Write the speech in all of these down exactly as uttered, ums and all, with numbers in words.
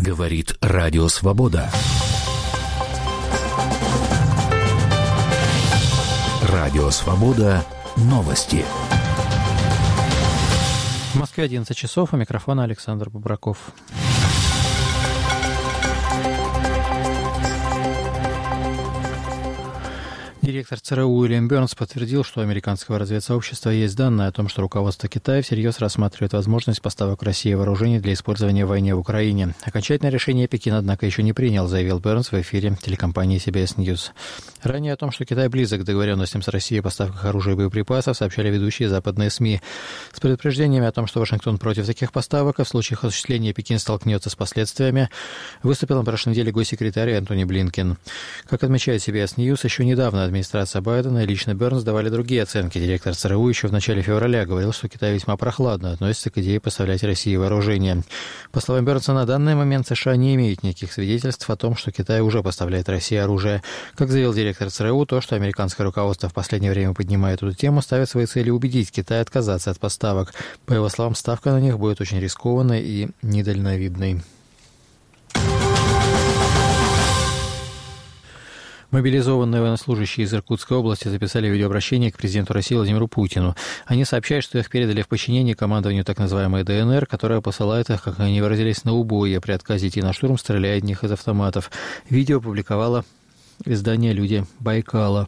Говорит Радио Свобода. Радио Свобода. Новости. В Москве одиннадцать часов, у микрофона Александр Бубраков. Директор ЦРУ Уильям Бернс подтвердил, что у американского разведсообщества есть данные о том, что руководство Китая всерьез рассматривает возможность поставок России вооружений для использования в войне в Украине. Окончательное решение Пекин, однако, еще не принял, заявил Бернс в эфире телекомпании си би эс News. Ранее о том, что Китай близок к договоренностям с Россией о поставках оружия и боеприпасов, сообщали ведущие западные СМИ. С предупреждениями о том, что Вашингтон против таких поставок, а в случае их осуществления Пекин столкнется с последствиями, выступил на прошлой неделе госсекретарь Энтони Блинкен. Как отмечает си би эс News, еще недавно администрация Байдена и лично Бернс давали другие оценки. Директор ЦРУ еще в начале февраля говорил, что Китай весьма прохладно относится к идее поставлять России вооружение. По словам Бернса, на данный момент США не имеют никаких свидетельств о том, что Китай уже поставляет России оружие. Как заявил директор ЦРУ, то, что американское руководство в последнее время поднимает эту тему, ставит своей целью убедить Китай отказаться от поставок. По его словам, ставка на них будет очень рискованной и недальновидной. Мобилизованные военнослужащие из Иркутской области записали видеообращение к президенту России Владимиру Путину. Они сообщают, что их передали в подчинение командованию так называемой дэ эн эр, которая посылает их, как они выразились, на убой, а при отказе идти на штурм стреляет в них из автоматов. Видео опубликовало издание «Люди Байкала».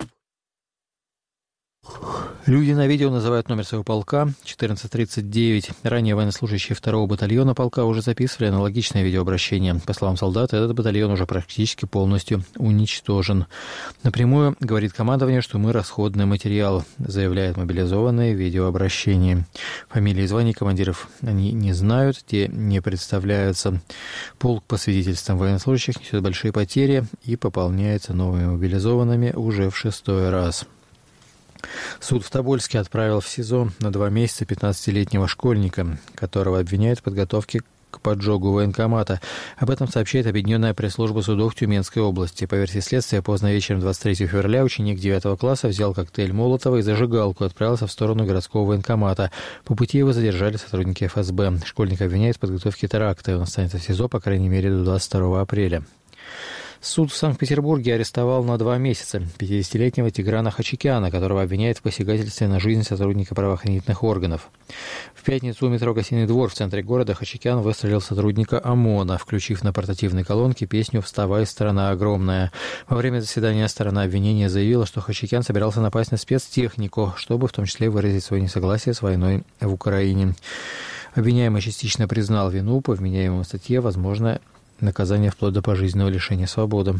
Люди на видео называют номер своего полка четырнадцать тридцать девять. Ранее военнослужащие второго батальона полка уже записывали аналогичное видеообращение. По словам солдат, этот батальон уже практически полностью уничтожен. Напрямую говорит командование, что мы расходный материал, заявляет мобилизованное видеообращение. Фамилии и звания командиров они не знают, те не представляются. Полк, по свидетельствам военнослужащих, несет большие потери и пополняется новыми мобилизованными уже в шестой раз. Суд в Тобольске отправил в СИЗО на два месяца пятнадцатилетнего школьника, которого обвиняют в подготовке к поджогу военкомата. Об этом сообщает Объединенная пресс-служба судов Тюменской области. По версии следствия, поздно вечером двадцать третьего февраля ученик девятого класса взял коктейль Молотова и зажигалку и отправился в сторону городского военкомата. По пути его задержали сотрудники эф эс бэ. Школьника обвиняют в подготовке теракта, и он останется в СИЗО, по крайней мере, до двадцать второго апреля. Суд в Санкт-Петербурге арестовал на два месяца пятидесятилетнего Тиграна Хачикяна, которого обвиняют в посягательстве на жизнь сотрудника правоохранительных органов. В пятницу у метро «Гостиный двор» в центре города Хачикян выстрелил в сотрудника ОМОНа, включив на портативной колонке песню «Вставай, страна огромная». Во время заседания сторона обвинения заявила, что Хачикян собирался напасть на спецтехнику, чтобы в том числе выразить свое несогласие с войной в Украине. Обвиняемый частично признал вину по вменяемой статье, возможно, наказание вплоть до пожизненного лишения свободы.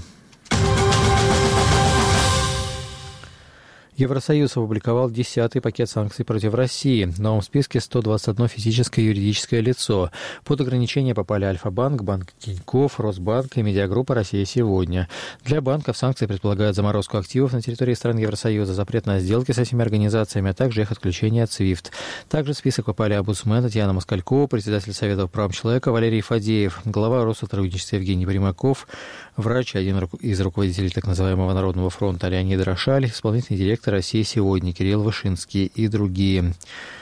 Евросоюз опубликовал десятый пакет санкций против России. В новом списке сто двадцать одно физическое и юридическое лицо. Под ограничения попали Альфа-банк, Банк Тинькофф, Росбанк и Медиагруппа «Россия сегодня». Для банков санкции предполагают заморозку активов на территории стран Евросоюза, запрет на сделки с этими организациями, а также их отключение от свифт. Также в список попали омбудсмен Татьяна Москалькова, председатель Совета по правам человека Валерий Фадеев, глава Россотрудничества Евгений Примаков, врач, один из руководителей так называемого Народного фронта Леонид Рошаль, исполнительный директор «Россия сегодня» Кирилл Вышинский и другие.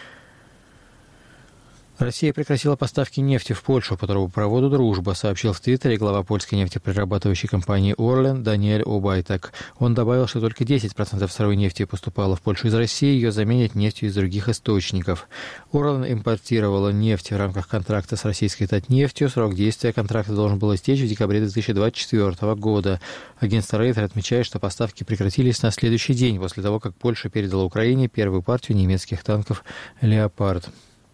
Россия прекратила поставки нефти в Польшу по трубопроводу «Дружба», сообщил в Твиттере глава польской нефтеперерабатывающей компании «Орлен» Даниэль Обайтак. Он добавил, что только десять процентов сырой нефти поступало в Польшу из России, ее заменят нефтью из других источников. «Орлен» импортировала нефть в рамках контракта с российской «Татнефтью». Срок действия контракта должен был истечь в декабре две тысячи двадцать четвёртого года. Агентство Рейтер отмечает, что поставки прекратились на следующий день после того, как Польша передала Украине первую партию немецких танков «Леопард».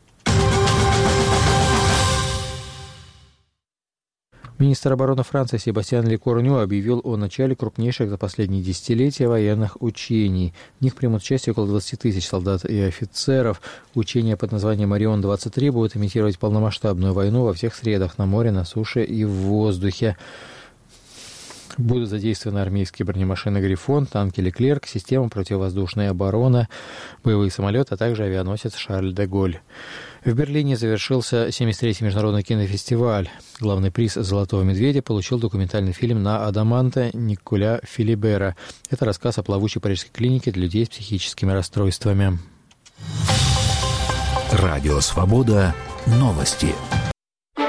Министр обороны Франции Себастьян Лекорню объявил о начале крупнейших за последние десятилетия военных учений. В них примут участие около двадцати тысяч солдат и офицеров. Учения под названием «Орион двадцать три» будут имитировать полномасштабную войну во всех средах: на море, на суше и в воздухе. Будут задействованы армейские бронемашины «Грифон», танки «Леклерк», система противовоздушной обороны, боевые самолеты, а также авианосец «Шарль де Голль». В Берлине завершился семьдесят третий международный кинофестиваль. Главный приз «Золотого медведя» получил документальный фильм «На Адаманте» Николя Филибера. Это рассказ о плавучей парижской клинике для людей с психическими расстройствами. Радио «Свобода». Новости.